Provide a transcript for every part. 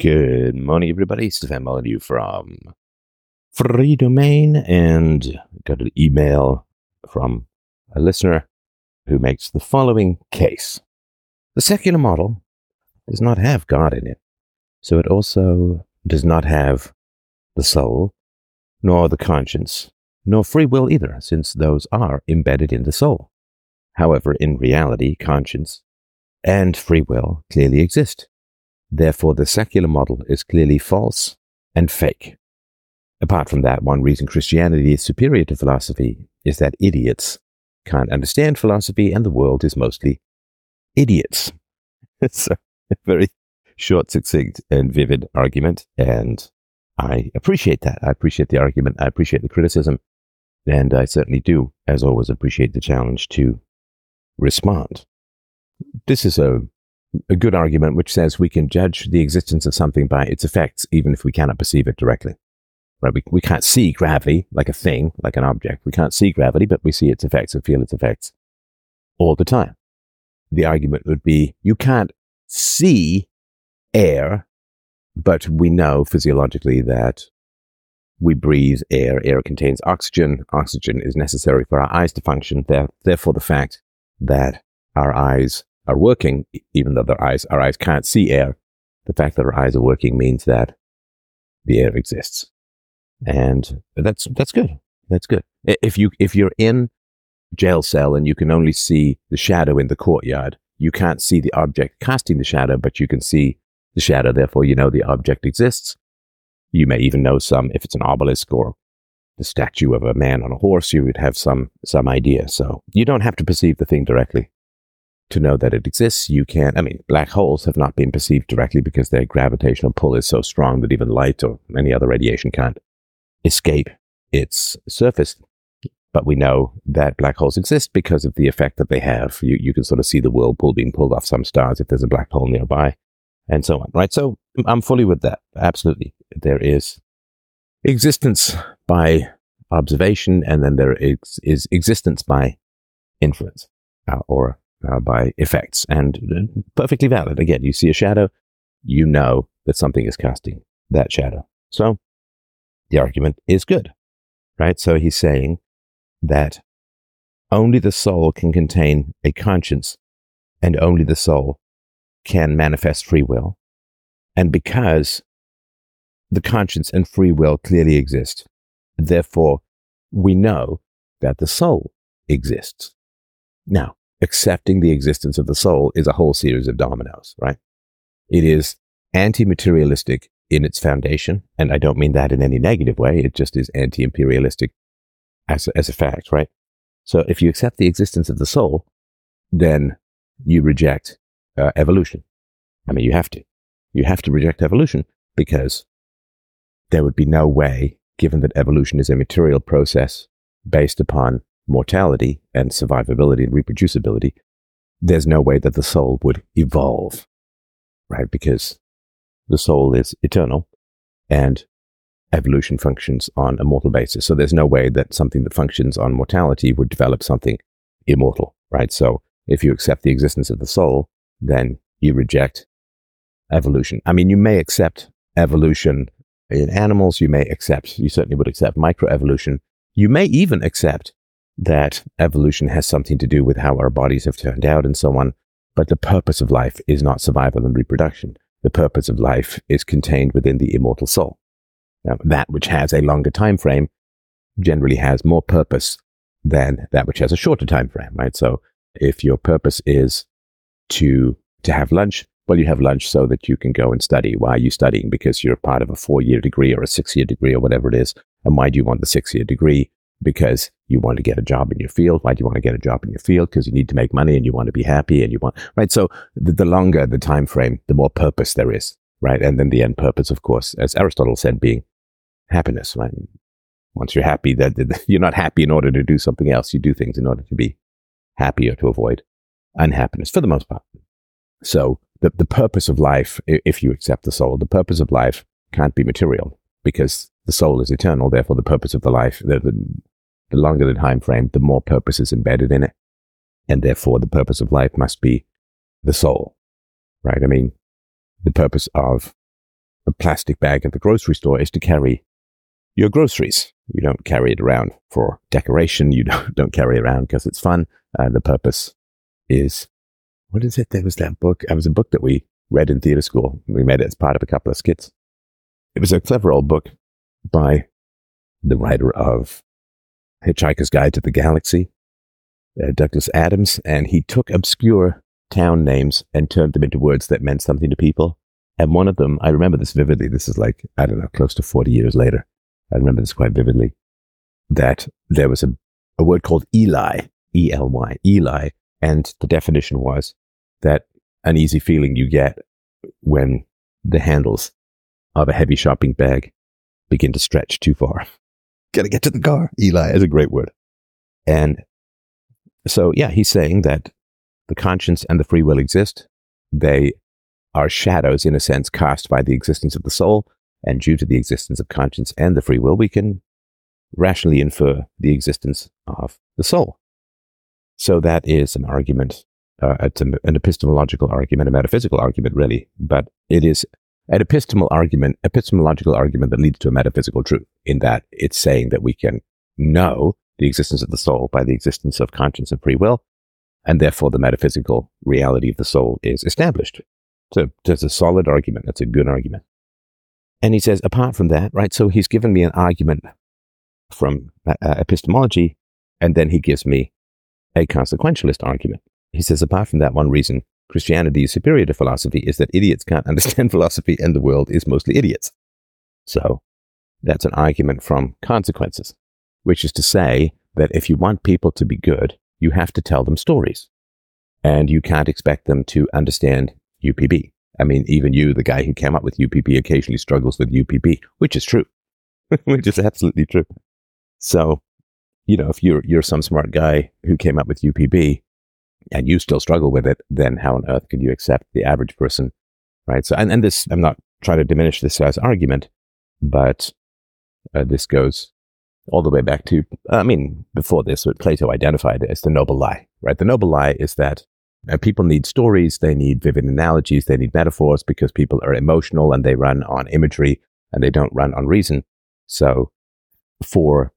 Good morning, everybody. Stefan Molyneux from Free Domain, and got an email from a listener who makes the following case. The secular model does not have God in it, so it also does not have the soul, nor the conscience, nor free will either, since those are embedded in the soul. However, in reality, conscience and free will clearly exist. Therefore, the secular model is clearly false and fake. Apart from that, one reason Christianity is superior to philosophy is that idiots can't understand philosophy and the world is mostly idiots. It's a very short, succinct, and vivid argument, and I appreciate that. I appreciate the argument. I appreciate the criticism, and I certainly do, as always, appreciate the challenge to respond. This is a good argument which says we can judge the existence of something by its effects, even if we cannot perceive it directly. Right? We can't see gravity like a thing, like an object. We can't see gravity, but we see its effects and feel its effects all the time. The argument would be, you can't see air, but we know physiologically that we breathe air. Air contains oxygen. Oxygen is necessary for our eyes to function. Therefore, the fact that our eyes are working, even though our eyes can't see air, the fact that our eyes are working means that the air exists. And that's good. That's good. If you're in jail cell and you can only see the shadow in the courtyard, you can't see the object casting the shadow, but you can see the shadow. Therefore, you know the object exists. You may even know if it's an obelisk or the statue of a man on a horse, you would have some idea. So you don't have to perceive the thing directly to know that it exists. You can, black holes have not been perceived directly because their gravitational pull is so strong that even light or any other radiation can't escape its surface. But we know that black holes exist because of the effect that they have. You can sort of see the whirlpool being pulled off some stars if there's a black hole nearby, and so on, right? So I'm fully with that. Absolutely. There is existence by observation, and then there is existence by inference, or by effects, and perfectly valid. Again, you see a shadow, you know that something is casting that shadow. So the argument is good, right? So he's saying that only the soul can contain a conscience, and only the soul can manifest free will. And because the conscience and free will clearly exist, therefore we know that the soul exists. Now, accepting the existence of the soul is a whole series of dominoes, right? It is anti-materialistic in its foundation, and I don't mean that in any negative way. It just is anti-imperialistic as a fact, right? So if you accept the existence of the soul, then you reject evolution. You have to. You have to reject evolution because there would be no way, given that evolution is a material process based upon mortality and survivability and reproducibility, there's no way that the soul would evolve, right? Because the soul is eternal and evolution functions on a mortal basis. So there's no way that something that functions on mortality would develop something immortal, right? So if you accept the existence of the soul, then you reject evolution. You may accept evolution in animals. You certainly would accept microevolution. You may even accept that evolution has something to do with how our bodies have turned out and so on. But the purpose of life is not survival and reproduction. The purpose of life is contained within the immortal soul. Now, that which has a longer time frame generally has more purpose than that which has a shorter time frame, right? So if your purpose is to have lunch, well, you have lunch so that you can go and study. Why are you studying? Because you're part of a 4-year degree or a 6-year degree or whatever it is. And why do you want the 6-year degree? Because you want to get a job in your field. Why do you want to get a job in your field? Because you need to make money and you want to be happy and you want, right? So the longer the time frame, the more purpose there is, right? And then the end purpose, of course, as Aristotle said, being happiness, right? Once you're happy, that you're not happy in order to do something else. You do things in order to be happy or to avoid unhappiness for the most part. So the purpose of life, if you accept the soul, the purpose of life can't be material because the soul is eternal. Therefore, the purpose of the life, the longer the time frame, the more purpose is embedded in it. And therefore, the purpose of life must be the soul, right? The purpose of a plastic bag at the grocery store is to carry your groceries. You don't carry it around for decoration. You don't carry it around because it's fun. The purpose is, what is it? There was that book. It was a book that we read in theater school. We made it as part of a couple of skits. It was a clever old book by the writer of Hitchhiker's Guide to the Galaxy, Douglas Adams, and he took obscure town names and turned them into words that meant something to people. And one of them, I remember this vividly. This is like, I don't know, close to 40 years later. I remember this quite vividly, that there was a word called Eli, E-L-Y, Eli. And the definition was that uneasy feeling you get when the handles of a heavy shopping bag begin to stretch too far. Gotta get to the car. Eli is a great word. And so, yeah, he's saying that the conscience and the free will exist. They are shadows, in a sense, cast by the existence of the soul. And due to the existence of conscience and the free will, we can rationally infer the existence of the soul. So that is an argument. It's an epistemological argument, a metaphysical argument, really. But it is an epistemological argument that leads to a metaphysical truth, in that it's saying that we can know the existence of the soul by the existence of conscience and free will, and therefore the metaphysical reality of the soul is established. So it's a solid argument. That's a good argument. And he says, apart from that, right, so he's given me an argument from epistemology, and then he gives me a consequentialist argument. He says, apart from that, one reason Christianity is superior to philosophy is that idiots can't understand philosophy and the world is mostly idiots. So that's an argument from consequences, which is to say that if you want people to be good, you have to tell them stories. And you can't expect them to understand UPB. I mean, even you, the guy who came up with UPB, occasionally struggles with UPB, which is true, which is absolutely true. So, you know, if you're some smart guy who came up with UPB and you still struggle with it, then how on earth can you accept the average person, right? So, and this, I'm not trying to diminish this guy's argument, but this goes all the way back to, before this, what Plato identified as the noble lie, right? The noble lie is that people need stories, they need vivid analogies, they need metaphors, because people are emotional and they run on imagery and they don't run on reason. So for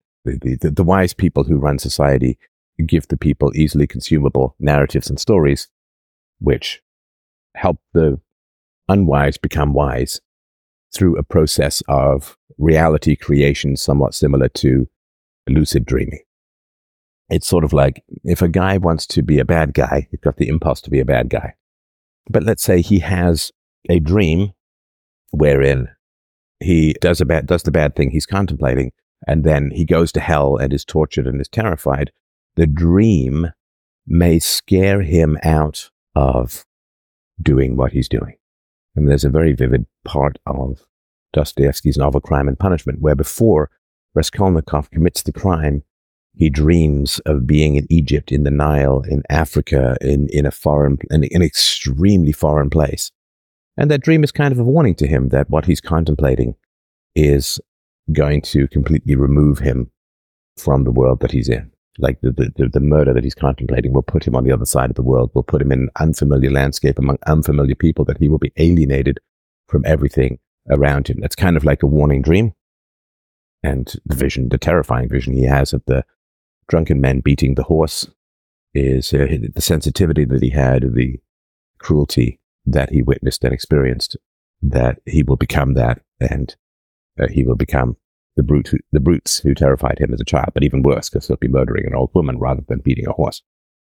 the wise people who run society, give the people easily consumable narratives and stories, which help the unwise become wise through a process of reality creation somewhat similar to lucid dreaming. It's sort of like if a guy wants to be a bad guy, he's got the impulse to be a bad guy. But let's say he has a dream wherein he does the bad thing he's contemplating, and then he goes to hell and is tortured and is terrified. The dream may scare him out of doing what he's doing. And there's a very vivid part of Dostoevsky's novel Crime and Punishment, where before Raskolnikov commits the crime, he dreams of being in Egypt, in the Nile, in Africa, in an extremely foreign place. And that dream is kind of a warning to him that what he's contemplating is going to completely remove him from the world that he's in. Like the murder that he's contemplating will put him on the other side of the world, will put him in an unfamiliar landscape among unfamiliar people, that he will be alienated from everything around him. That's kind of like a warning dream. And the terrifying vision he has of the drunken men beating the horse is the sensitivity that he had, the cruelty that he witnessed and experienced, that he will become that, and he will become the brutes who terrified him as a child, but even worse, because he'll be murdering an old woman rather than beating a horse.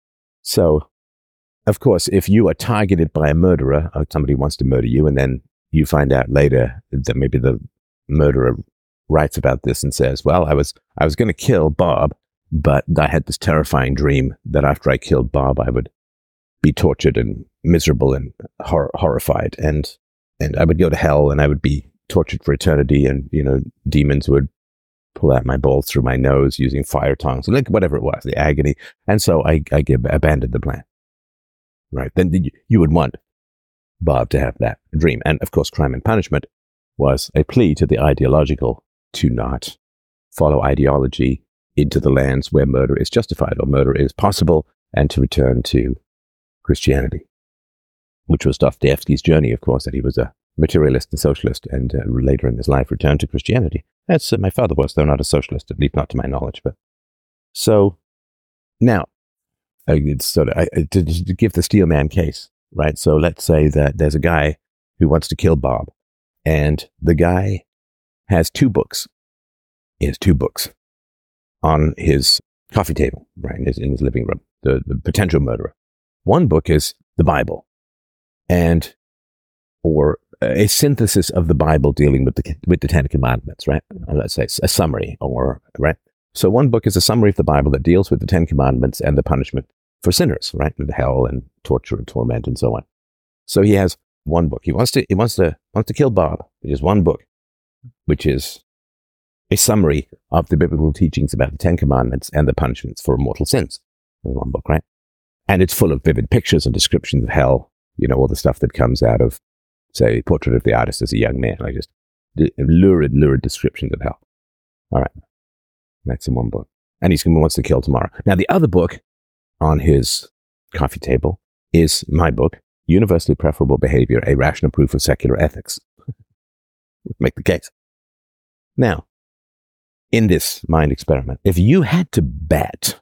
So, of course, if you are targeted by a murderer, or somebody wants to murder you, and then you find out later that maybe the murderer writes about this and says, well, I was going to kill Bob, but I had this terrifying dream that after I killed Bob, I would be tortured and miserable and horrified, and I would go to hell and I would be tortured for eternity, and, you know, demons would pull out my balls through my nose using fire tongues, like whatever it was, the agony. And so I abandoned the plan. Right. Then you would want Bob to have that dream. And of course, Crime and Punishment was a plea to the ideological to not follow ideology into the lands where murder is justified or murder is possible, and to return to Christianity, which was Dostoevsky's journey, of course, that he was a materialist and socialist, and later in his life returned to Christianity. That's my father was, though not a socialist, at least not to my knowledge. But so now, it's sort of to give the Steelman case, right? So let's say that there's a guy who wants to kill Bob, and the guy has two books. He has two books on his coffee table, right, in his living room, the potential murderer. One book is the Bible, or a synthesis of the Bible dealing with the Ten Commandments, right? Let's say a summary, right? So one book is a summary of the Bible that deals with the Ten Commandments and the punishment for sinners, right? With hell and torture and torment and so on. So he has one book. He wants to kill Bob. He has one book, which is a summary of the biblical teachings about the Ten Commandments and the punishments for mortal sins. There's one book, right? And it's full of vivid pictures and descriptions of hell, all the stuff that comes out of, say, Portrait of the Artist as a Young Man, like just lurid descriptions of hell. All right. That's in one book. And he wants to kill tomorrow. Now, the other book on his coffee table is my book, Universally Preferable Behavior, A Rational Proof of Secular Ethics. Make the case. Now, in this mind experiment, if you had to bet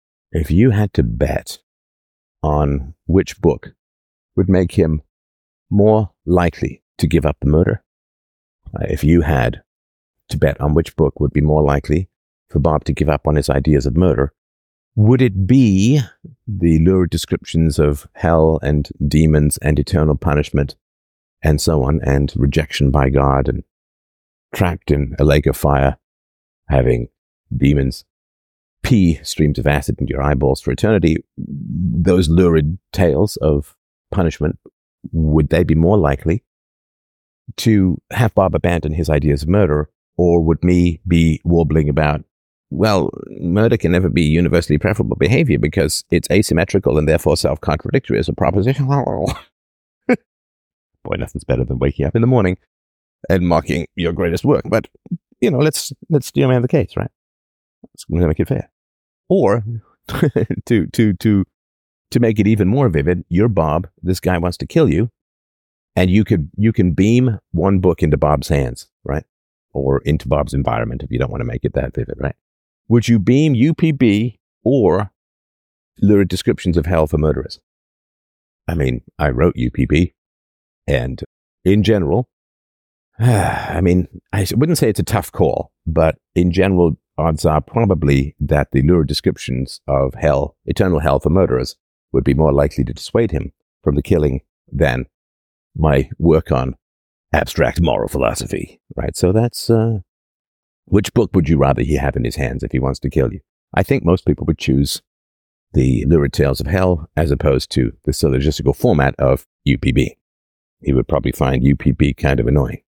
on which book would make him more likely to give up the murder, if you had to bet on which book would be more likely for Bob to give up on his ideas of murder, would it be the lurid descriptions of hell and demons and eternal punishment and so on, and rejection by God and trapped in a lake of fire, having demons pee streams of acid into your eyeballs for eternity, those lurid tales of punishment, would they be more likely to have Bob abandon his ideas of murder, or would me be warbling about, well, murder can never be universally preferable behavior because it's asymmetrical and therefore self-contradictory as a proposition? Boy, nothing's better than waking up in the morning and mocking your greatest work. But, let's Steelman the case, right? Let's make it fair. Or, to make it even more vivid, you're Bob, this guy wants to kill you, and you can beam one book into Bob's hands, right? Or into Bob's environment if you don't want to make it that vivid, right? Would you beam UPB or lurid descriptions of hell for murderers? I mean, I wrote UPB, and in general, I wouldn't say it's a tough call, but in general, odds are probably that the lurid descriptions of hell, eternal hell for murderers, would be more likely to dissuade him from the killing than my work on abstract moral philosophy, right? So that's, which book would you rather he have in his hands if he wants to kill you? I think most people would choose the lurid tales of hell as opposed to the syllogistical format of UPB. He would probably find UPB kind of annoying.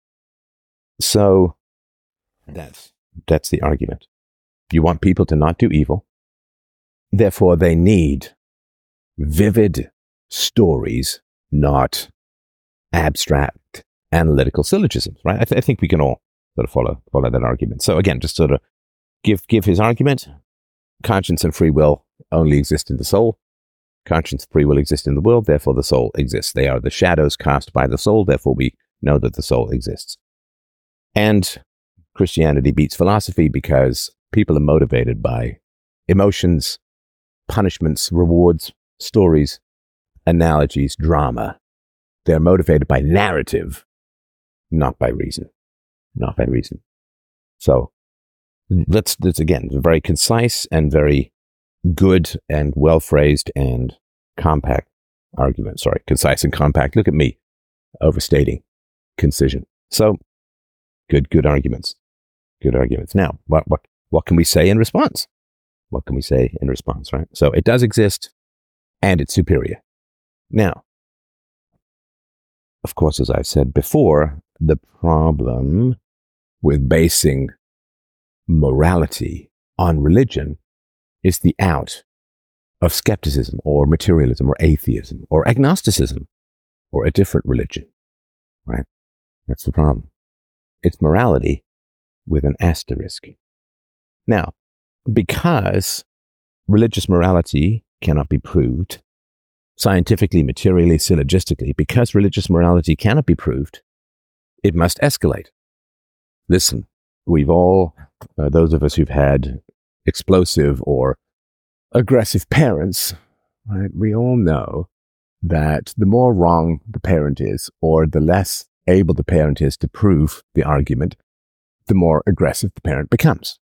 So that's the argument. You want people to not do evil. Therefore, they need vivid stories, not abstract analytical syllogisms, right? I think we can all sort of follow that argument. So again, just sort of give his argument. Conscience and free will only exist in the soul. Conscience and free will exist in the world, therefore the soul exists. They are the shadows cast by the soul, therefore we know that the soul exists. And Christianity beats philosophy because people are motivated by emotions, punishments, rewards, stories, analogies, drama. They're motivated by narrative, not by reason. Not by reason. So let's again, a very concise and very good and well-phrased and compact argument. Sorry, concise and compact. Look at me, overstating concision. So good arguments. Good arguments. Now, what can we say in response? What can we say in response, right? So it does exist and it's superior. Now, of course, as I've said before, the problem with basing morality on religion is the out of skepticism or materialism or atheism or agnosticism or a different religion, right? That's the problem. It's morality with an asterisk. Now, because religious morality cannot be proved scientifically, materially, syllogistically, because religious morality cannot be proved, it must escalate. Listen, we've all, those of us who've had explosive or aggressive parents, right, we all know that the more wrong the parent is, or the less able the parent is to prove the argument, the more aggressive the parent becomes.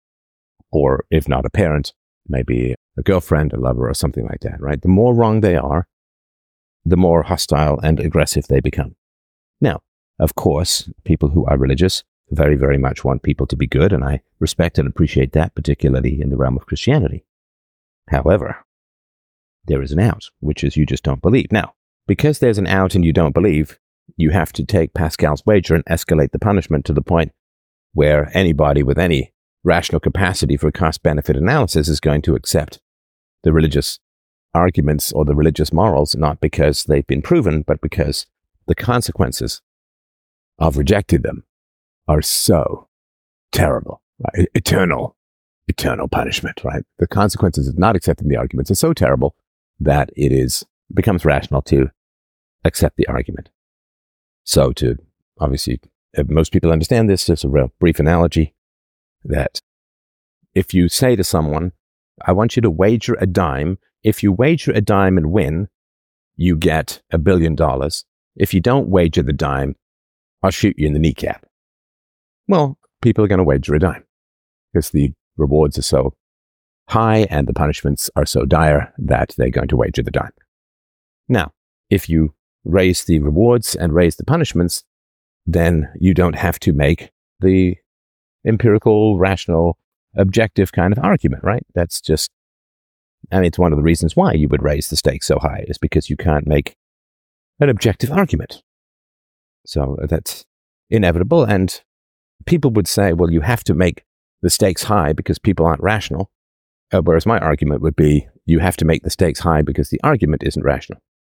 Or if not a parent, maybe a girlfriend, a lover, or something like that, right? The more wrong they are, the more hostile and aggressive they become. Now, of course, people who are religious very, very much want people to be good, and I respect and appreciate that, particularly in the realm of Christianity. However, there is an out, which is you just don't believe. Now, because there's an out and you don't believe, you have to take Pascal's wager and escalate the punishment to the point where anybody with any rational capacity for cost-benefit analysis is going to accept the religious arguments or the religious morals, not because they've been proven, but because the consequences of rejecting them are so terrible, right? Eternal punishment, right? The consequences of not accepting the arguments are so terrible that it becomes rational to accept the argument. So obviously, most people understand this. Just a real brief analogy that if you say to someone, I want you to wager a dime. If you wager a dime and win, you get $1 billion. If you don't wager the dime, I'll shoot you in the kneecap. Well, people are going to wager a dime because the rewards are so high and the punishments are so dire that they're going to wager the dime. Now, if you raise the rewards and raise the punishments, then you don't have to make the empirical, rational, objective kind of argument, right? That's just, it's one of the reasons why you would raise the stakes so high, is because you can't make an objective argument. So that's inevitable. And people would say, well, you have to make the stakes high because people aren't rational. Whereas my argument would be, you have to make the stakes high because the argument isn't rational.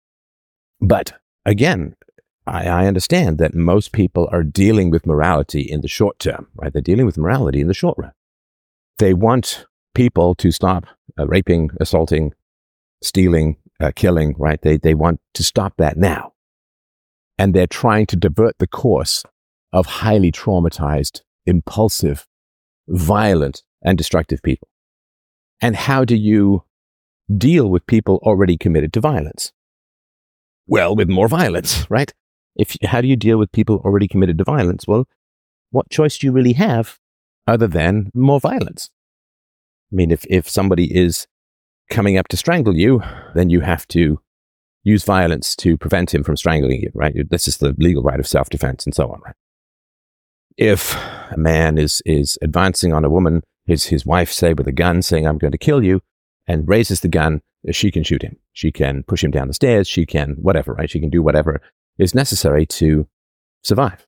But again, I understand that most people are dealing with morality in the short term, right? They're dealing with morality in the short run. They want people to stop raping, assaulting, stealing, killing, right? They want to stop that now. And they're trying to divert the course of highly traumatized, impulsive, violent, and destructive people. And how do you deal with people already committed to violence? Well, with more violence, right? How do you deal with people already committed to violence? Well, what choice do you really have other than more violence? I mean, if somebody is coming up to strangle you, then you have to use violence to prevent him from strangling you, right? This is the legal right of self-defense and so on, right? If a man is advancing on a woman, his wife, say, with a gun, saying, I'm going to kill you, and raises the gun, she can shoot him. She can push him down the stairs. She can whatever, right? She can do whatever is necessary to survive.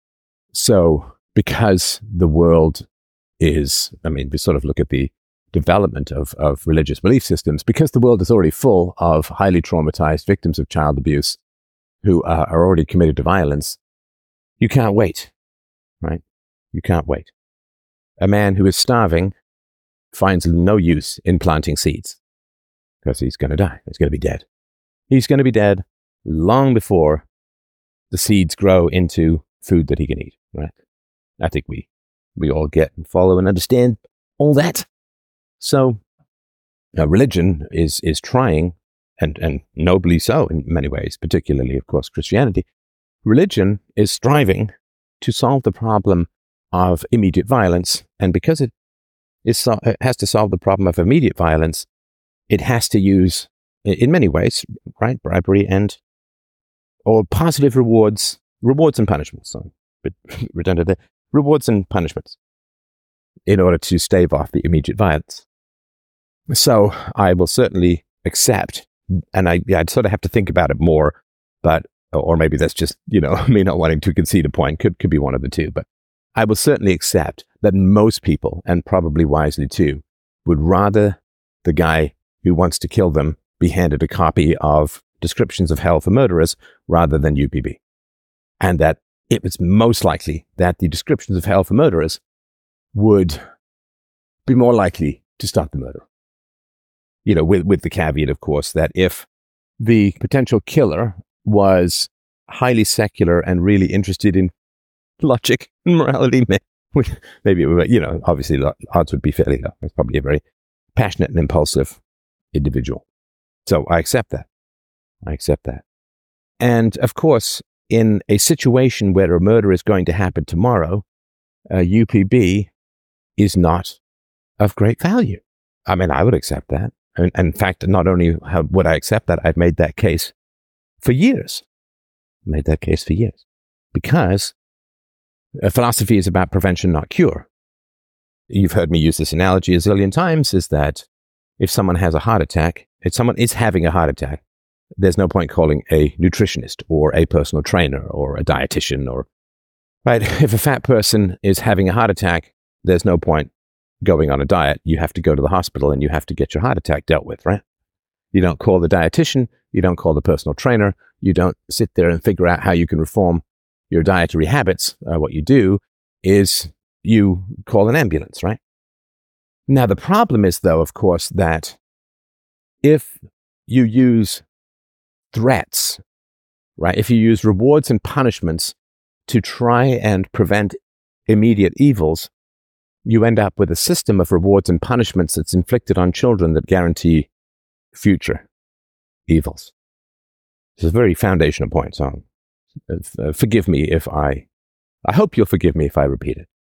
So because the world is, we sort of look at the development of religious belief systems, because the world is already full of highly traumatized victims of child abuse who are already committed to violence, you can't wait, right? You can't wait. A man who is starving finds no use in planting seeds because he's going to die. He's going to be dead. He's going to be dead long before the seeds grow into food that he can eat, right? I think we all get and follow and understand all that. So religion is trying, and nobly so in many ways, particularly, of course, Christianity. Religion is striving to solve the problem of immediate violence, and because it has to solve the problem of immediate violence, it has to use, in many ways, right, bribery or positive rewards and punishments. So, but redundant there. Rewards and punishments in order to stave off the immediate violence. So I will certainly accept, and I'd sort of have to think about it more, but, or maybe that's just, me not wanting to concede a point, could be one of the two, but I will certainly accept that most people, and probably wisely too, would rather the guy who wants to kill them be handed a copy of Descriptions of Hell for Murderers rather than UPB. And that it was most likely that the Descriptions of Hell for Murderers would be more likely to stop the murder. With the caveat, of course, that if the potential killer was highly secular and really interested in logic and morality, maybe, obviously the odds would be fairly low. It's probably a very passionate and impulsive individual. So I accept that. And of course, in a situation where a murder is going to happen tomorrow, UPB is not of great value. I mean, I would accept that. And in fact, not only would I accept that, I've made that case for years. Because philosophy is about prevention, not cure. You've heard me use this analogy a zillion times, is that if someone has a heart attack, if someone is having a heart attack, there's no point calling a nutritionist or a personal trainer or a dietitian right? If a fat person is having a heart attack, there's no point going on a diet. You have to go to the hospital and you have to get your heart attack dealt with, right? You don't call the dietitian. You don't call the personal trainer. You don't sit there and figure out how you can reform your dietary habits. What you do is you call an ambulance, right? Now, the problem is, though, of course, that if you use threats, right? If you use rewards and punishments to try and prevent immediate evils, you end up with a system of rewards and punishments that's inflicted on children that guarantee future evils. It's a very foundational point, so forgive me if I hope you'll forgive me if I repeat it.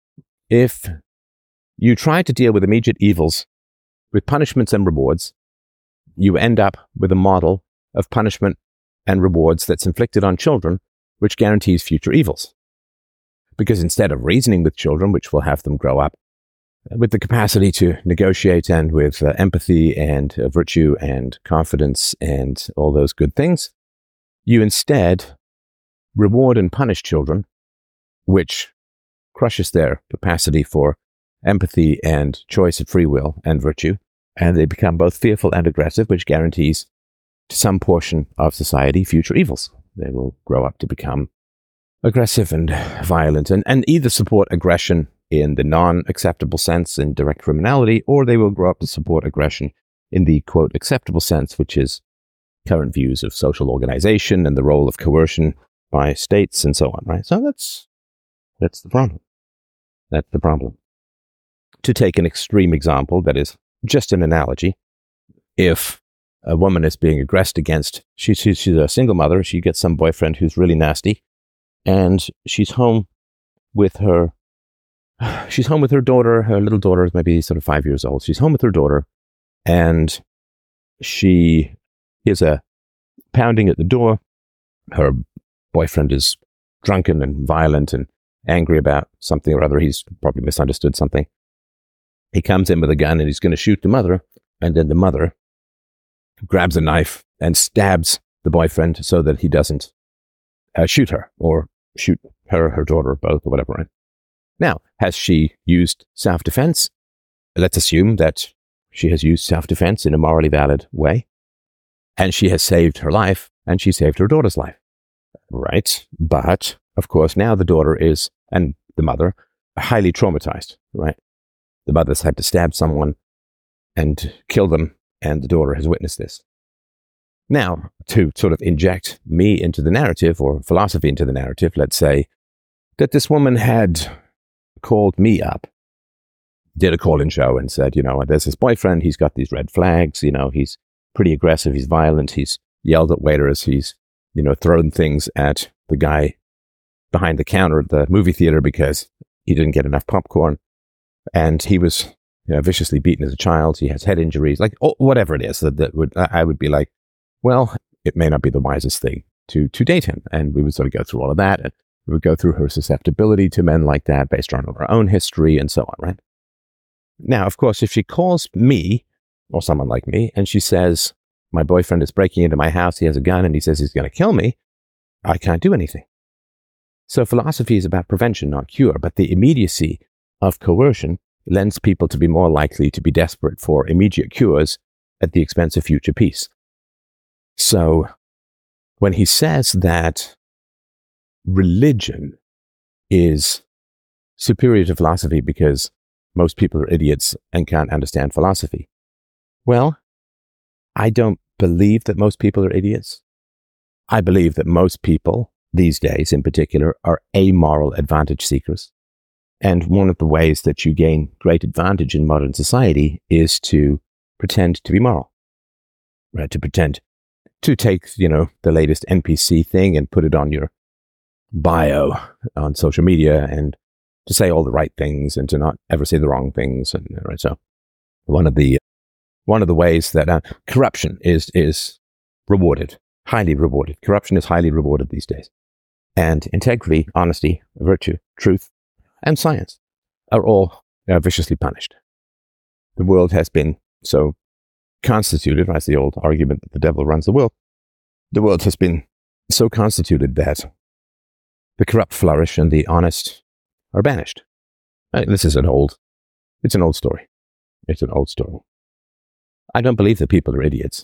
If you try to deal with immediate evils with punishments and rewards, you end up with a model of punishment and rewards that's inflicted on children, which guarantees future evils. Because instead of reasoning with children, which will have them grow up with the capacity to negotiate and with empathy and virtue and confidence and all those good things, you instead reward and punish children, which crushes their capacity for empathy and choice of free will and virtue, and they become both fearful and aggressive, which guarantees to some portion of society future evils. They will grow up to become aggressive and violent and either support aggression in the non-acceptable sense in direct criminality, or they will grow up to support aggression in the, quote, acceptable sense, which is current views of social organization and the role of coercion by states and so on, right? So that's the problem. That's the problem. To take an extreme example that is just an analogy, if a woman is being aggressed against, she's a single mother, she gets some boyfriend who's really nasty, and she's home with her daughter. Her little daughter is maybe sort of 5 years old. She's home with her daughter, and she hears a pounding at the door. Her boyfriend is drunken and violent and angry about something or other. He's probably misunderstood something. He comes in with a gun and he's going to shoot the mother, and then the mother grabs a knife and stabs the boyfriend so that he doesn't shoot her or shoot her daughter, both, or whatever. Right? Now, has she used self-defense? Let's assume that she has used self-defense in a morally valid way, and she has saved her life, and she saved her daughter's life. Right? But, of course, now the daughter is, and the mother, are highly traumatized, right? The mother's had to stab someone and kill them, and the daughter has witnessed this. Now, to sort of inject me into the narrative, or philosophy into the narrative, let's say that this woman had called me up, did a call-in show and said, there's this boyfriend, he's got these red flags, he's pretty aggressive, he's violent, he's yelled at waiters, he's, thrown things at the guy behind the counter at the movie theater because he didn't get enough popcorn, and he was viciously beaten as a child, he has head injuries, like whatever it is, I would be like, well, it may not be the wisest thing to date him. And we would sort of go through all of that, and we would go through her susceptibility to men like that based on her own history and so on, right? Now, of course, if she calls me or someone like me and she says, my boyfriend is breaking into my house, he has a gun and he says he's going to kill me, I can't do anything. So philosophy is about prevention, not cure, but the immediacy of coercion lends people to be more likely to be desperate for immediate cures at the expense of future peace. So when he says that religion is superior to philosophy because most people are idiots and can't understand philosophy, well, I don't believe that most people are idiots. I believe that most people these days in particular are amoral advantage seekers. And one of the ways that you gain great advantage in modern society is to pretend to be moral, right? To pretend to take, the latest NPC thing and put it on your bio on social media and to say all the right things and to not ever say the wrong things. And right, so one of the ways that corruption is rewarded, highly rewarded. Corruption is highly rewarded these days. And integrity, honesty, virtue, truth, and science are all viciously punished. The world has been so constituted, that's the old argument that the devil runs the world. The world has been so constituted that the corrupt flourish and the honest are banished. This is an old story. It's an old story. I don't believe that people are idiots.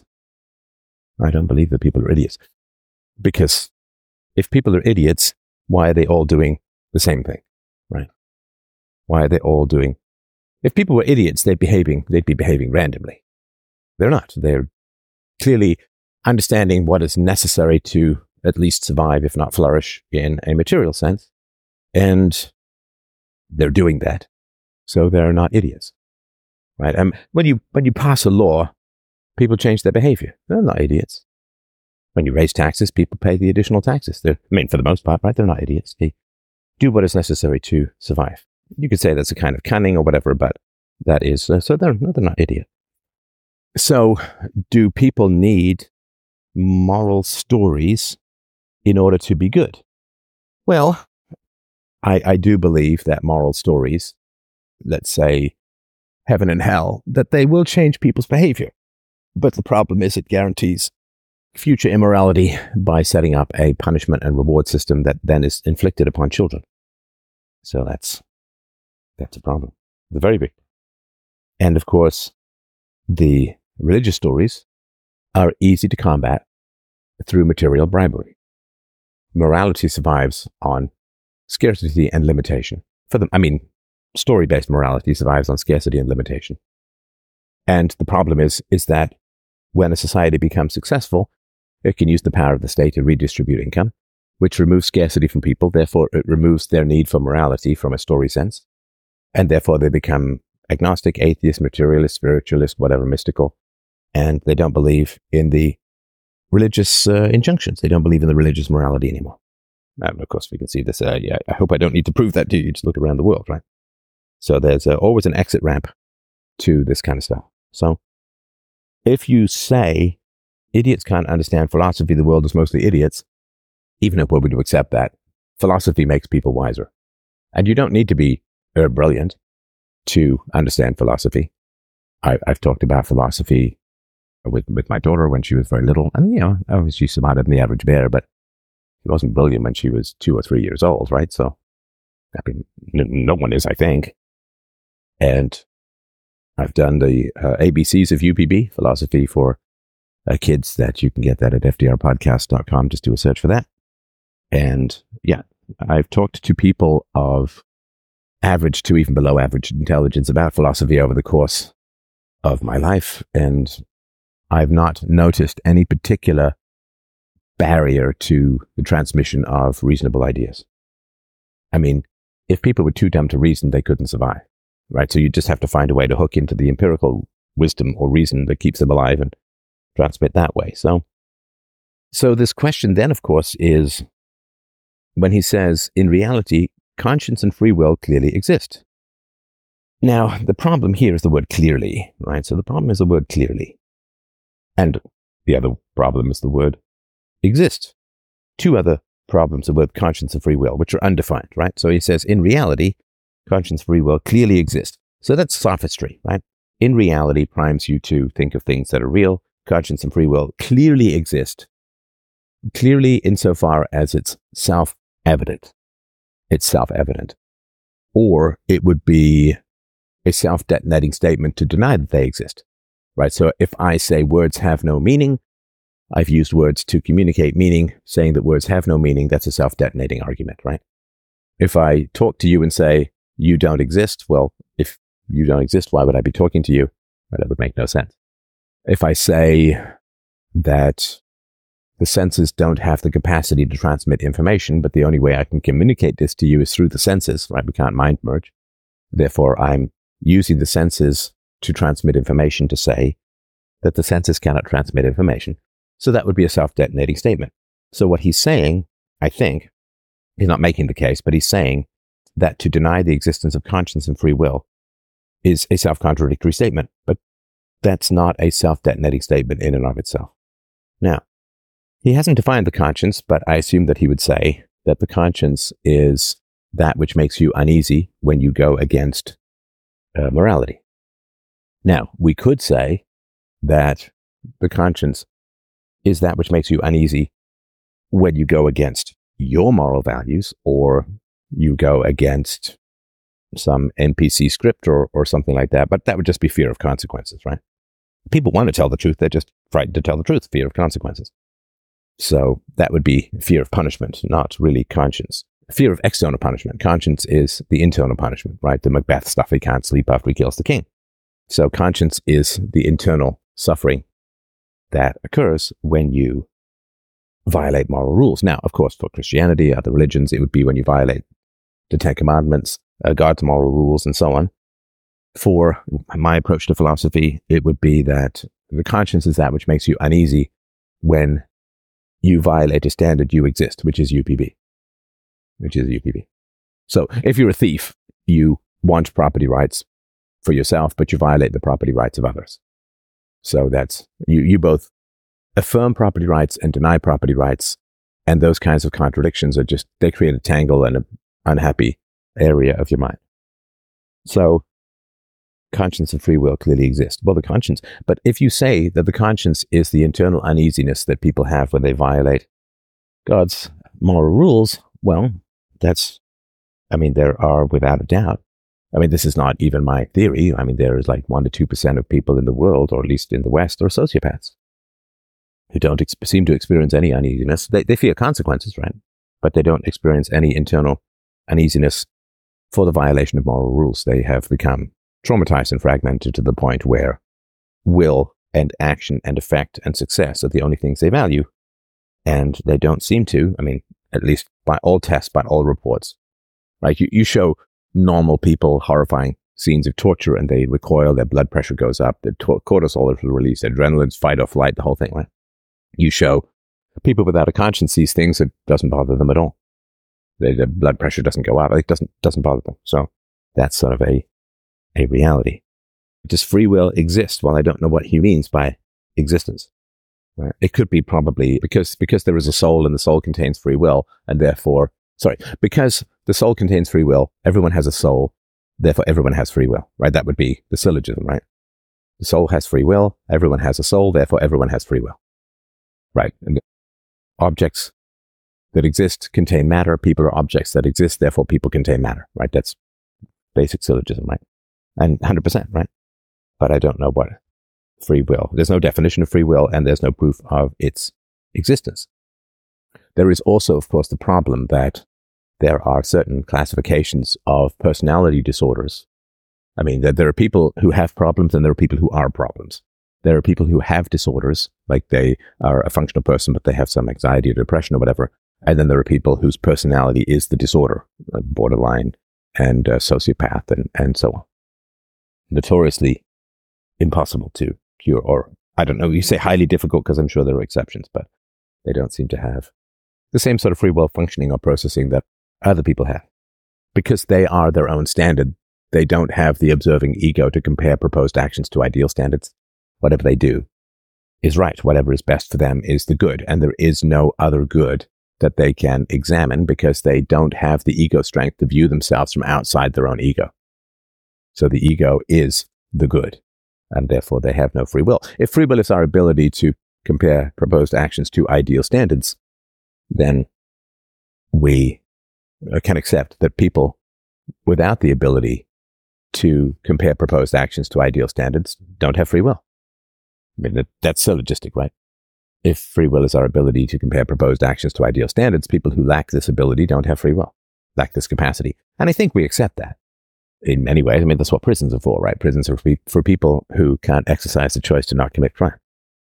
Because if people are idiots, why are they all doing the same thing, right? Why are they all doing? If people were idiots, they'd be behaving randomly. They're not. They're clearly understanding what is necessary to at least survive, if not flourish, in a material sense. And they're doing that. So they're not idiots, right? When you pass a law, people change their behavior. They're not idiots. When you raise taxes, people pay the additional taxes. For the most part, right? They're not idiots. They do what is necessary to survive. You could say that's a kind of cunning or whatever, but that is, so they're not idiots. So do people need moral stories in order to be good? Well, I do believe that moral stories, let's say heaven and hell, that they will change people's behavior. But the problem is it guarantees future immorality by setting up a punishment and reward system that then is inflicted upon children. So that's a problem. The very big. And of course, the religious stories are easy to combat through material bribery. Morality survives on scarcity and limitation. Story-based morality survives on scarcity and limitation. And the problem is that when a society becomes successful, it can use the power of the state to redistribute income, which removes scarcity from people. Therefore, it removes their need for morality from a story sense. And therefore, they become agnostic, atheist, materialist, spiritualist, whatever, mystical. And they don't believe in the religious injunctions. They don't believe in the religious morality anymore. Of course, we can see this. I hope I don't need to prove that to you. Just look around the world, right? So there's always an exit ramp to this kind of stuff. So if you say idiots can't understand philosophy, the world is mostly idiots, even if we're going to accept that, philosophy makes people wiser. And you don't need to be brilliant to understand philosophy. I've talked about philosophy with my daughter when she was very little. And, she's smarter than the average bear, but she wasn't brilliant when she was 2 or 3 years old, right? So, no one is, I think. And I've done the ABCs of UPB, philosophy for kids, that you can get that at fdrpodcast.com. Just do a search for that. And I've talked to people of average to even below average intelligence about philosophy over the course of my life. And I've not noticed any particular barrier to the transmission of reasonable ideas. If people were too dumb to reason, they couldn't survive, right? So you just have to find a way to hook into the empirical wisdom or reason that keeps them alive and transmit that way. So this question then, of course, is when he says, in reality, conscience and free will clearly exist. Now, the problem here is the word clearly, right? So the problem is the word clearly. And the other problem is the word exist. Two other problems are with conscience and free will, which are undefined, right? So he says, in reality, conscience and free will clearly exist. So that's sophistry, right? In reality primes you to think of things that are real. Conscience and free will clearly exist. Clearly insofar as it's self-evident. It's self-evident. Or it would be a self-detonating statement to deny that they exist, right? So if I say words have no meaning, I've used words to communicate meaning. Saying that words have no meaning, that's a self-detonating argument, right? If I talk to you and say, you don't exist, well, if you don't exist, why would I be talking to you? Well, that would make no sense. If I say that The senses don't have the capacity to transmit information, but the only way I can communicate this to you is through the senses, right? We can't mind merge. Therefore, I'm using the senses to transmit information to say that the senses cannot transmit information. So that would be a self-detonating statement. So what he's saying, I think, he's not making the case, but he's saying that to deny the existence of conscience and free will is a self-contradictory statement, but that's not a self-detonating statement in and of itself. Now, he hasn't defined the conscience, but I assume that he would say that the conscience is that which makes you uneasy when you go against morality. Now, we could say that the conscience is that which makes you uneasy when you go against your moral values, or you go against some NPC script or something like that, but that would just be fear of consequences, right? People want to tell the truth, they're just frightened to tell the truth, fear of consequences. So that would be fear of punishment, not really conscience. Fear of external punishment. Conscience is the internal punishment, right? The Macbeth stuff, he can't sleep after he kills the king. So conscience is the internal suffering that occurs when you violate moral rules. Now, of course, for Christianity, other religions, it would be when you violate the Ten Commandments, God's moral rules, and so on. For my approach to philosophy, it would be that the conscience is that which makes you uneasy when you violate a standard you exist, which is UPB. So if you're a thief, you want property rights for yourself, but you violate the property rights of others. So that's, you both affirm property rights and deny property rights, and those kinds of contradictions are just, they create a tangle and an unhappy area of your mind. So conscience and free will clearly exist. Well, the conscience, but if you say that the conscience is the internal uneasiness that people have when they violate God's moral rules, well, there are without a doubt. This is not even my theory. There is like 1% to 2% of people in the world, or at least in the West, are sociopaths who don't seem to experience any uneasiness. They fear consequences, right? But they don't experience any internal uneasiness for the violation of moral rules. They have become traumatized and fragmented to the point where will and action and effect and success are the only things they value. And they don't seem to, at least by all tests, by all reports, right? You show normal people horrifying scenes of torture and they recoil, their blood pressure goes up, their cortisol is released, adrenaline's fight or flight, the whole thing, right? You show people without a conscience these things, it doesn't bother them at all. Their blood pressure doesn't go up, it doesn't bother them. So that's sort of a reality. Does free will exist? Well, I don't know what he means by existence. Right? It could be probably because there is a soul and the soul contains free will, and therefore, because the soul contains free will, everyone has a soul, therefore everyone has free will, right? That would be the syllogism, right? The soul has free will, everyone has a soul, therefore everyone has free will, right? And objects that exist contain matter, people are objects that exist, therefore people contain matter, right? That's basic syllogism, right? And 100%, right? But I don't know what free will. There's no definition of free will, and there's no proof of its existence. There is also, of course, the problem that there are certain classifications of personality disorders. There are people who have problems and there are people who are problems. There are people who have disorders, like they are a functional person, but they have some anxiety or depression or whatever. And then there are people whose personality is the disorder, like borderline and sociopath and so on. Notoriously impossible to cure, or I don't know, you say highly difficult because I'm sure there are exceptions, but they don't seem to have the same sort of free will functioning or processing that other people have. Because they are their own standard, they don't have the observing ego to compare proposed actions to ideal standards. Whatever they do is right. Whatever is best for them is the good. And there is no other good that they can examine because they don't have the ego strength to view themselves from outside their own ego. So the ego is the good, and therefore they have no free will. If free will is our ability to compare proposed actions to ideal standards, then we can accept that people without the ability to compare proposed actions to ideal standards don't have free will. That's syllogistic, right? If free will is our ability to compare proposed actions to ideal standards, people who lack this ability don't have free will, lack this capacity. And I think we accept that in many ways. That's what prisons are for, right? Prisons are for people who can't exercise the choice to not commit crime.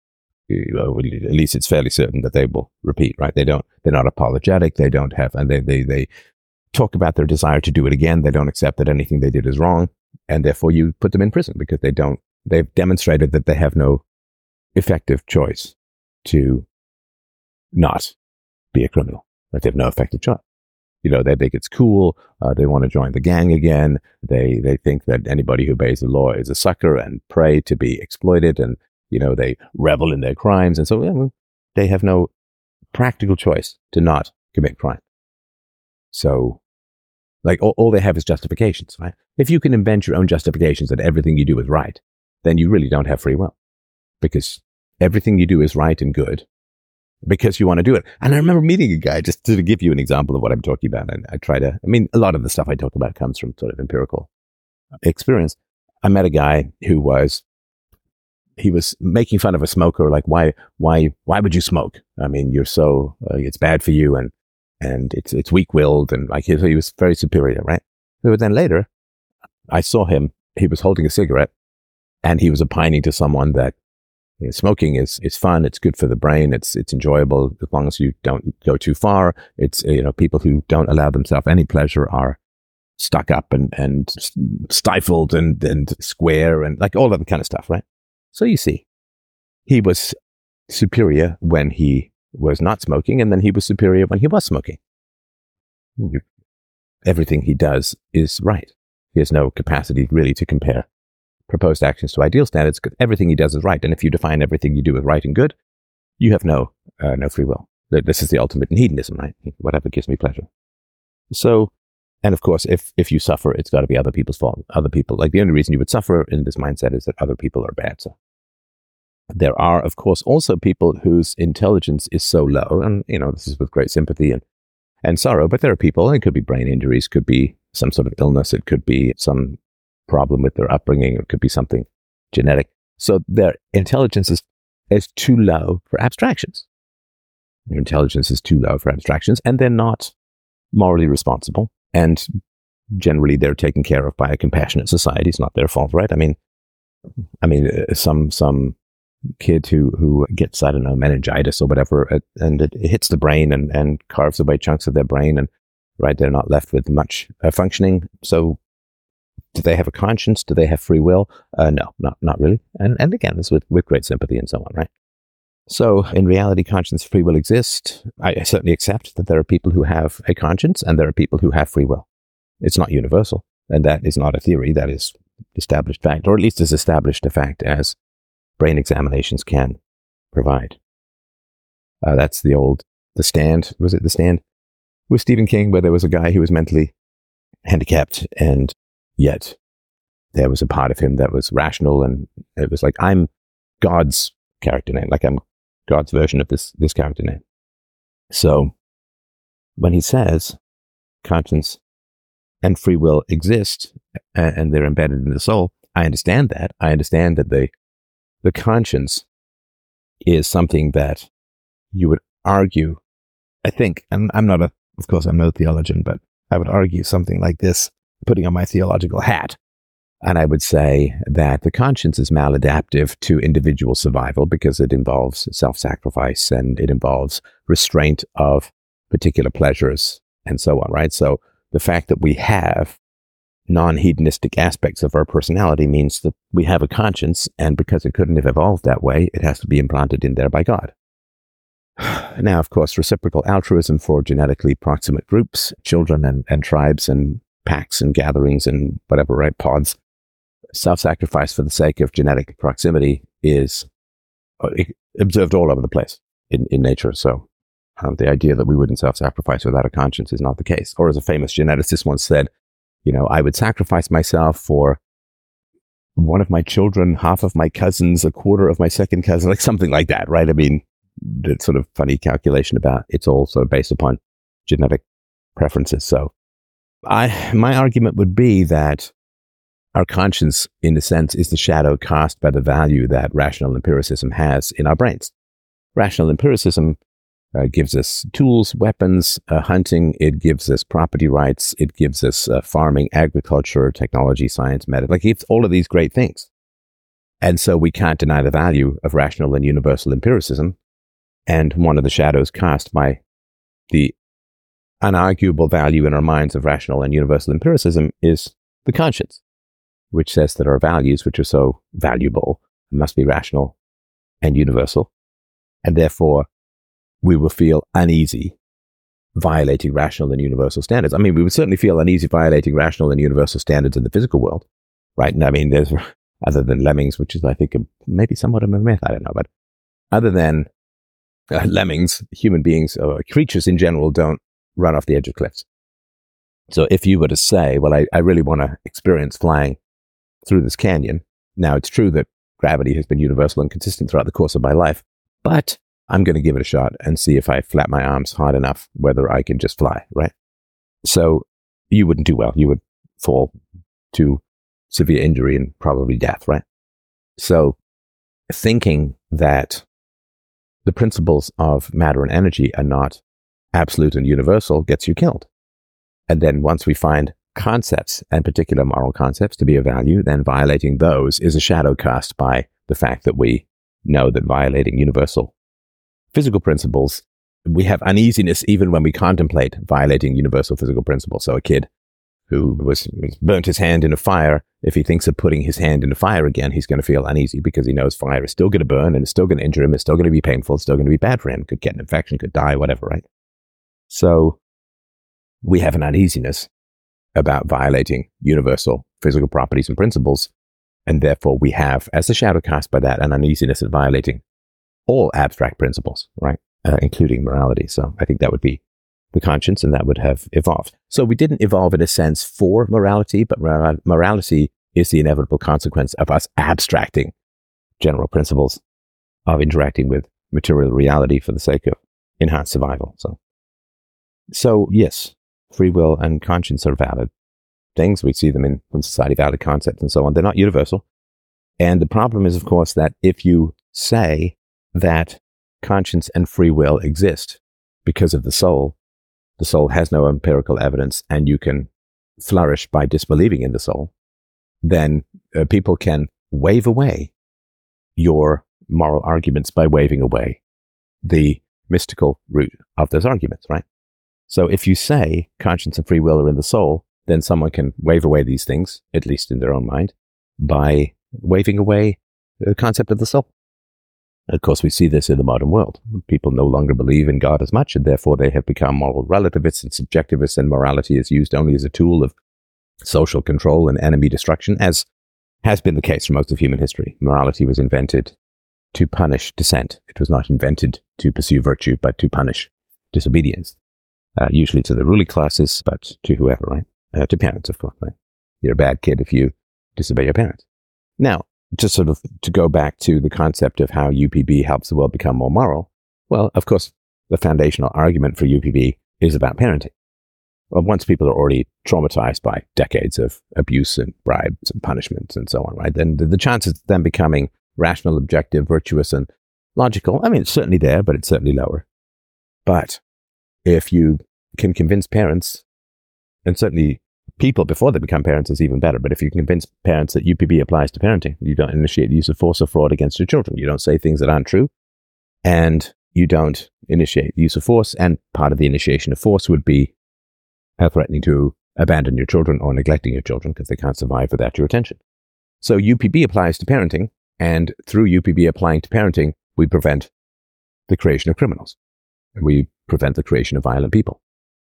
at least it's fairly certain that they will repeat, right? They're not apologetic. They don't have, and they talk about their desire to do it again. They don't accept that anything they did is wrong. And therefore you put them in prison because they've demonstrated that they have no effective choice to not be a criminal. That they have no effective choice. They think it's cool. They want to join the gang again. They think that anybody who obeys the law is a sucker and prey to be exploited. And, they revel in their crimes. And so they have no practical choice to not commit crime. So, all they have is justifications, right? If you can invent your own justifications that everything you do is right, then you really don't have free will. Because everything you do is right and good because you want to do it. And I remember meeting a guy, just to give you an example of what I'm talking about. And a lot of the stuff I talk about comes from sort of empirical experience. I met a guy who was making fun of a smoker. Like, why would you smoke? I mean, you're so, it's bad for you and it's weak-willed. And he was very superior, right? But then later I saw him, he was holding a cigarette and he was opining to someone that smoking is fun. It's good for the brain. It's enjoyable as long as you don't go too far. It's, people who don't allow themselves any pleasure are stuck up and stifled and square and all of that kind of stuff, right? So you see, he was superior when he was not smoking, and then he was superior when he was smoking. Everything he does is right. He has no capacity really to compare proposed actions to ideal standards because everything he does is right. And if you define everything you do as right and good, you have no free will. This is the ultimate in hedonism, right? Whatever gives me pleasure. So, and of course, if you suffer, it's got to be other people's fault. Other people, the only reason you would suffer in this mindset is that other people are bad. So there are, of course, also people whose intelligence is so low, and, this is with great sympathy and sorrow, but there are people, and it could be brain injuries, could be some sort of illness, it could be some problem with their upbringing, it could be something genetic. So their intelligence is too low for abstractions. Their intelligence is too low for abstractions, and they're not morally responsible. And generally, they're taken care of by a compassionate society. It's not their fault, right? I mean, some kid who gets, I don't know, meningitis or whatever, and it hits the brain and carves away chunks of their brain, and right, they're not left with much functioning. So, do they have a conscience? Do they have free will? No, not really. And again, this with great sympathy and so on, right? So, in reality, conscience, free will exist. I certainly accept that there are people who have a conscience and there are people who have free will. It's not universal, and that is not a theory. That is established fact, or at least as established a fact as brain examinations can provide. That's The Stand. Was it The Stand? With Stephen King, where there was a guy who was mentally handicapped, and yet there was a part of him that was rational, and it was like, I'm God's character name, I'm God's version of this character name. So when he says conscience and free will exist and they're embedded in the soul, I understand that. I understand that the conscience is something that you would argue, I think, and I'm no theologian, but I would argue something like this, putting on my theological hat. And I would say that the conscience is maladaptive to individual survival because it involves self-sacrifice and it involves restraint of particular pleasures and so on, right? So the fact that we have non-hedonistic aspects of our personality means that we have a conscience, and because it couldn't have evolved that way, it has to be implanted in there by God. Now, of course, reciprocal altruism for genetically proximate groups, children and tribes and packs and gatherings and whatever, right, pods, self-sacrifice for the sake of genetic proximity is observed all over the place in nature. So the idea that we wouldn't self-sacrifice without a conscience is not the case. Or as a famous geneticist once said, I would sacrifice myself for one of my children, half of my cousins, a quarter of my second cousin, like something like that, right? I mean, the sort of funny calculation about it's all sort of based upon genetic preferences. So my argument would be that our conscience, in a sense, is the shadow cast by the value that rational empiricism has in our brains. Rational empiricism gives us tools, weapons, hunting. It gives us property rights. It gives us farming, agriculture, technology, science, medicine. It's all of these great things. And so we can't deny the value of rational and universal empiricism. And one of the shadows cast by the unarguable value in our minds of rational and universal empiricism is the conscience, which says that our values, which are so valuable, must be rational and universal. And therefore, we will feel uneasy violating rational and universal standards. I mean, we would certainly feel uneasy violating rational and universal standards in the physical world, right? And I mean, there's, other than lemmings, which is, I think, maybe somewhat of a myth, I don't know, but other than lemmings, human beings or creatures in general don't run off the edge of cliffs. So if you were to say, well, I really want to experience flying through this canyon. Now, it's true that gravity has been universal and consistent throughout the course of my life, but I'm going to give it a shot and see if I flap my arms hard enough, whether I can just fly, right? So you wouldn't do well. You would fall to severe injury and probably death, right? So thinking that the principles of matter and energy are not absolute and universal gets you killed. And then once we find concepts and particular moral concepts to be of value, then violating those is a shadow cast by the fact that we know that violating universal physical principles, we have uneasiness even when we contemplate violating universal physical principles. So a kid who was burnt his hand in a fire, if he thinks of putting his hand in the fire again, he's going to feel uneasy because he knows fire is still going to burn and it's still going to injure him, it's still going to be painful, it's still going to be bad for him, could get an infection, could die, whatever, right? So we have an uneasiness about violating universal physical properties and principles, and therefore we have, as a shadow cast by that, an uneasiness at violating all abstract principles, right? Including morality. So I think that would be the conscience, and that would have evolved. So we didn't evolve in a sense for morality, but morality is the inevitable consequence of us abstracting general principles of interacting with material reality for the sake of enhanced survival. So yes, free will and conscience are valid things. We see them in society, valid concepts and so on. They're not universal. And the problem is, of course, that if you say that conscience and free will exist because of the soul has no empirical evidence, and you can flourish by disbelieving in the soul, then people can wave away your moral arguments by waving away the mystical root of those arguments, right? So if you say conscience and free will are in the soul, then someone can wave away these things, at least in their own mind, by waving away the concept of the soul. Of course, we see this in the modern world. People no longer believe in God as much, and therefore they have become moral relativists and subjectivists, and morality is used only as a tool of social control and enemy destruction, as has been the case for most of human history. Morality was invented to punish dissent. It was not invented to pursue virtue, but to punish disobedience. Usually to the ruling classes, but to whoever, right? To parents, of course, right? You're a bad kid if you disobey your parents. Now, just sort of to go back to the concept of how UPB helps the world become more moral, well, of course, the foundational argument for UPB is about parenting. Well, once people are already traumatized by decades of abuse and bribes and punishments and so on, right, then the chances of them becoming rational, objective, virtuous, and logical, I mean, it's certainly there, but it's certainly lower. But if you can convince parents, and certainly people before they become parents is even better, but if you convince parents that UPB applies to parenting, you don't initiate the use of force or fraud against your children, you don't say things that aren't true, and you don't initiate the use of force, and part of the initiation of force would be threatening to abandon your children or neglecting your children because they can't survive without your attention. So UPB applies to parenting, and through UPB applying to parenting, we prevent the creation of criminals. We prevent the creation of violent people.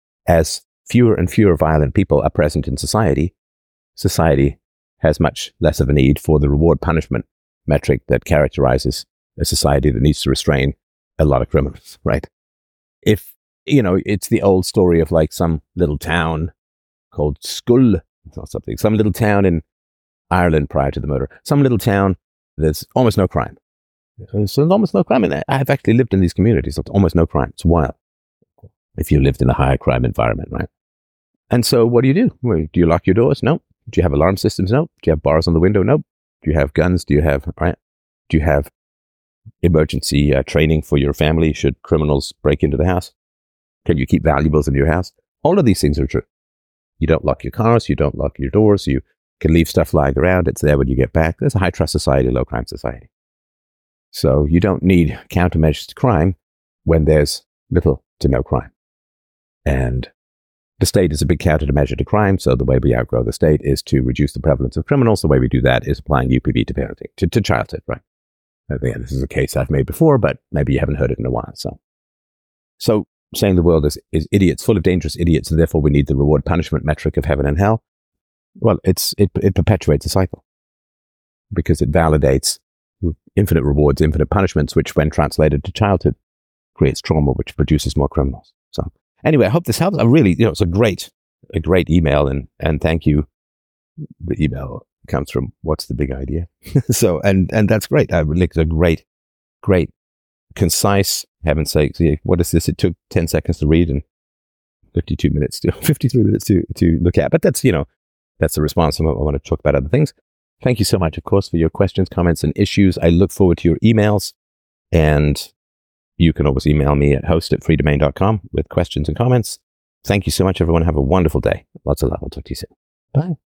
As fewer and fewer violent people are present in society, society has much less of a need for the reward-punishment metric that characterizes a society that needs to restrain a lot of criminals, right? If, it's the old story of like some little town called Skull, or something, some little town in Ireland prior to the murder, some little town, there's almost no crime. So there's almost no crime. And I've actually lived in these communities. It's almost no crime. It's wild. If you lived in a higher crime environment, right? And so what do? Well, do you lock your doors? No. Do you have alarm systems? No. Do you have bars on the window? No. Do you have guns? Do you have emergency training for your family should criminals break into the house? Can you keep valuables in your house? All of these things are true. You don't lock your cars. You don't lock your doors. You can leave stuff lying around. It's there when you get back. There's a high trust society, low crime society. So you don't need countermeasures to crime when there's little to no crime. And the state is a big countermeasure to crime. So the way we outgrow the state is to reduce the prevalence of criminals. The way we do that is applying UPV to parenting, to childhood, right? Again, this is a case I've made before, but maybe you haven't heard it in a while. So saying the world is idiots, full of dangerous idiots, and therefore we need the reward punishment metric of heaven and hell. Well, it perpetuates a cycle because it validates infinite rewards, infinite punishments, which when translated to childhood creates trauma, which produces more criminals. So anyway, I hope this helps. I really, it's a great email, and thank you. The email comes from What's the Big Idea? So, and that's great. It's a great, concise, heaven's sake. What is this? It took 10 seconds to read and 53 minutes to look at. But that's, that's the response. I want to talk about other things. Thank you so much, of course, for your questions, comments, and issues. I look forward to your emails, and you can always email me at host@freedomain.com with questions and comments. Thank you so much, everyone. Have a wonderful day. Lots of love. I'll talk to you soon. Bye.